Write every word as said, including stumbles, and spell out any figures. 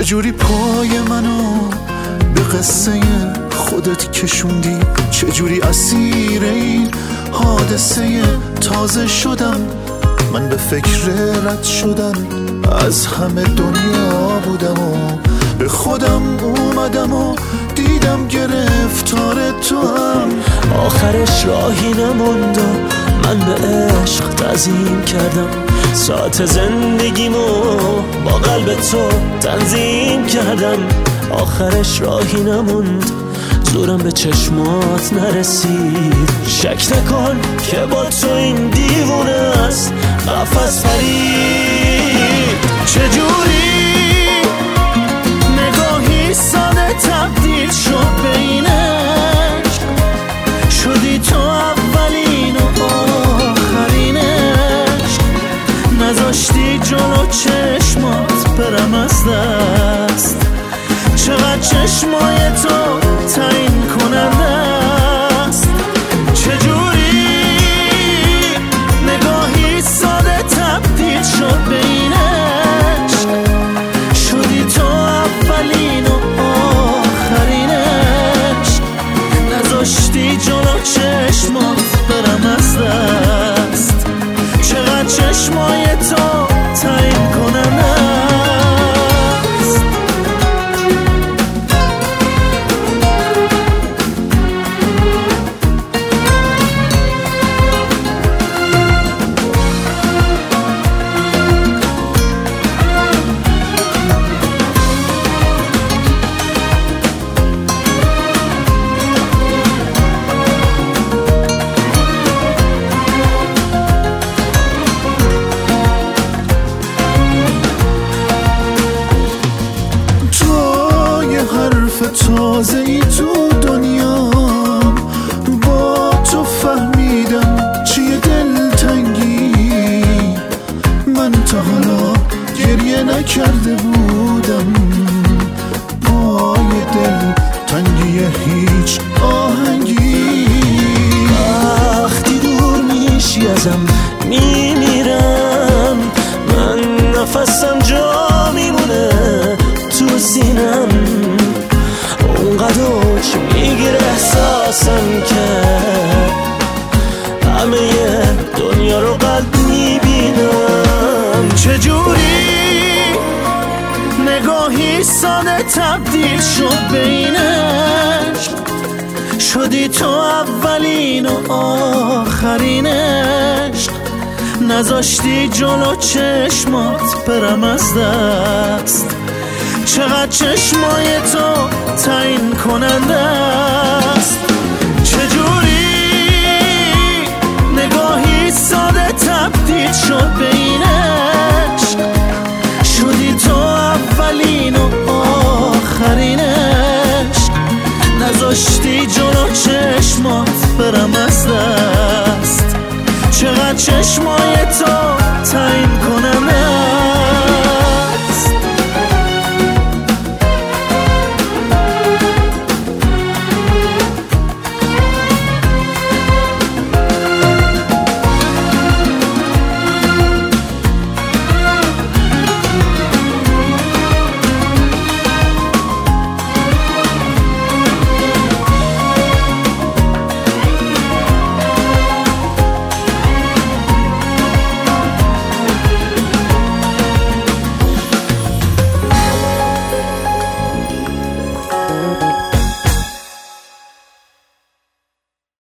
چجوری پای منو به قصه خودت کشوندی، چجوری اسیر این حادثه تازه شدم. من به فکر رد شدن از همه دنیا بودم و به خودم اومدم و دیدم گرفتار تو هم. آخرش راهی نموند و من به عشق تعظیم کردم، ساعت زندگیمو با قلب تو تنظیم کردم. آخرش راهی نموند، زورم به چشمات نرسید. شک نکن که با تو این دیوونه است قفس پرید. چجوری نگاهی ساده تبدیل شد به این عشق، شدی تو اولین و آخرین عشق. نذاشتی جلو چشمات برم از دست، چقدر چشمای تو تعیین کننده است. چجوری نگاهی ساده تبدیل شد به این عشق، شدی تو اولین و آخرین عشق. نذاشتی جلو چشمات برم از دست، چقدر چشمای تو تعیین کننده است. تازه ای تو دنیا با تو فهمیدم چیه دلتنگی. من تا حالا گریه نکرده بودم پای دل تنگی هیچ آهنگی. وقتی دور میشی ازم میمیرم، من نفسم جا میمونه تو سینم. اونقدر اوج میگیره احساسم که همه دنیا رو قد میبینم. چجوری نگاهی ساده تبدیل شد به این عشق، شدی تو اولین و آخرین عشق. نذاشتی جلو چشمات برم از دست، چقدر چشمای تو تعیین کننده است. چجوری نگاهی ساده تبدیل شد به این عشق، شدی تو اولین و آخرین عشق. نذاشتی جلو چشمات برم از دست، چقدر چشمای تو